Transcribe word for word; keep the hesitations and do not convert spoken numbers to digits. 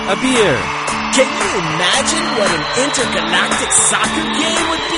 A beer. Can you imagine what an intergalactic soccer game would be?